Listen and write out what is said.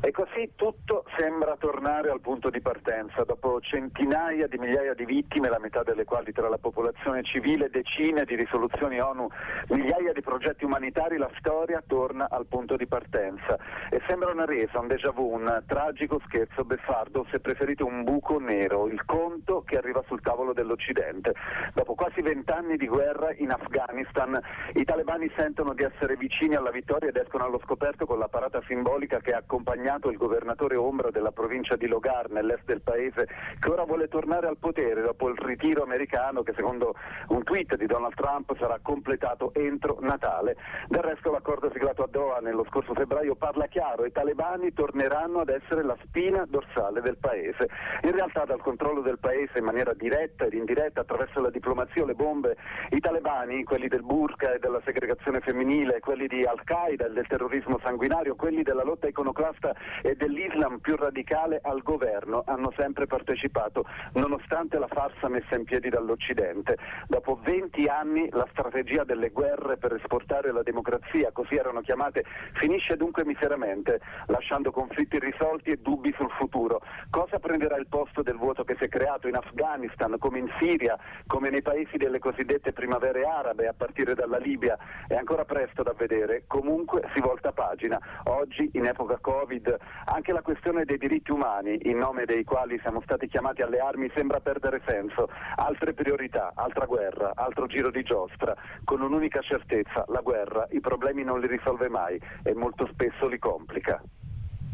E così tutto sembra tornare al punto di partenza. Dopo centinaia di migliaia di vittime, la metà delle quali tra la popolazione civile, decine di risoluzioni ONU, migliaia di progetti umanitari, la storia torna al punto di partenza. E sembra una resa, un déjà vu, un tragico scherzo beffardo, se preferite un buco nero, il conto che arriva sul tavolo dell'Occidente. Dopo quasi 20 anni di guerra in Afghanistan, i talebani sentono di essere vicini alla vittoria ed escono allo scoperto con la parata simbolica che ha accompagnato il governatore ombra della provincia di Logar nell'est del paese, che ora vuole tornare al potere dopo il ritiro americano che secondo un tweet di Donald Trump sarà completato entro Natale. Del resto l'accordo siglato a Doha nello scorso febbraio parla chiaro: i talebani torneranno ad essere la spina dorsale del paese. In realtà dal controllo del paese in maniera diretta ed indiretta attraverso la diplomazia o le bombe, i talebani, quelli del burqa e della segregazione femminile, quelli di Al-Qaeda e del terrorismo sanguinario, quelli della lotta iconoclasta e dell'Islam più radicale al governo, hanno sempre partecipato, nonostante la farsa messa in piedi dall'Occidente. Dopo 20 anni la strategia delle guerre per esportare la democrazia, così erano chiamate, finisce dunque miseramente, lasciando conflitti irrisolti e dubbi sul futuro. Cosa prenderà il posto del vuoto che si è creato in Afghanistan, come in Siria, come nei paesi delle cosiddette primavere arabe, a partire dalla Libia? È ancora presto da vedere, comunque si volta pagina. Oggi, in epoca Covid, anche la questione dei diritti umani, in nome dei quali siamo stati chiamati alle armi, sembra perdere senso. Altre priorità, altra guerra, altro giro di giostra, con un'unica certezza: la guerra i problemi non li risolve mai e molto spesso li complica.